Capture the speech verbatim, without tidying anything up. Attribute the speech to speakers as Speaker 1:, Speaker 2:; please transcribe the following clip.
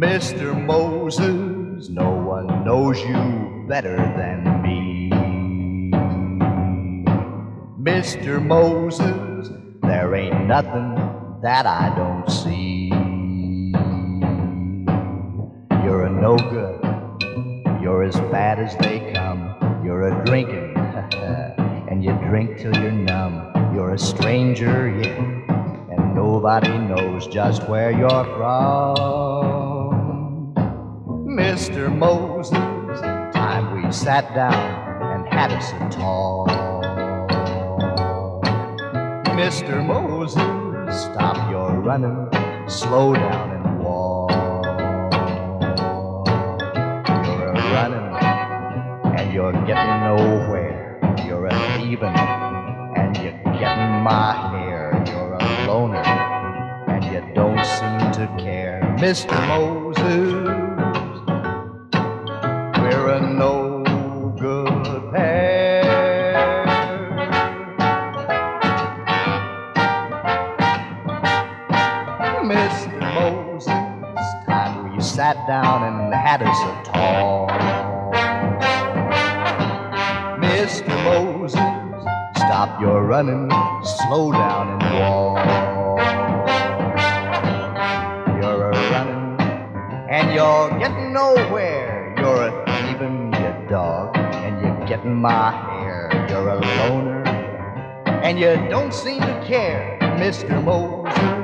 Speaker 1: Mister Moses, no one knows you better than me. Mister Moses, there ain't nothing that I don't see. You're a no good, you're as bad as they come. You're a drinking, and you drink till you're numb. You're a stranger, yeah, and nobody knows just where you're from. Mister Moses, time we sat down and had us a talk. Mister Moses, stop your running, slow down and walk. You're a running and you're getting nowhere. You're a thieving and you're getting my hair. You're a loner and you don't seem to care. Mister Moses, we're a no good pair. Mister Moses, time we sat down and had us a talk. Mister Moses, stop your running, slow down and walk. You're a running and you're getting nowhere. You're a thieving, you dog, and you're getting my hair. You're a loner and you don't seem to care, Mister Moses.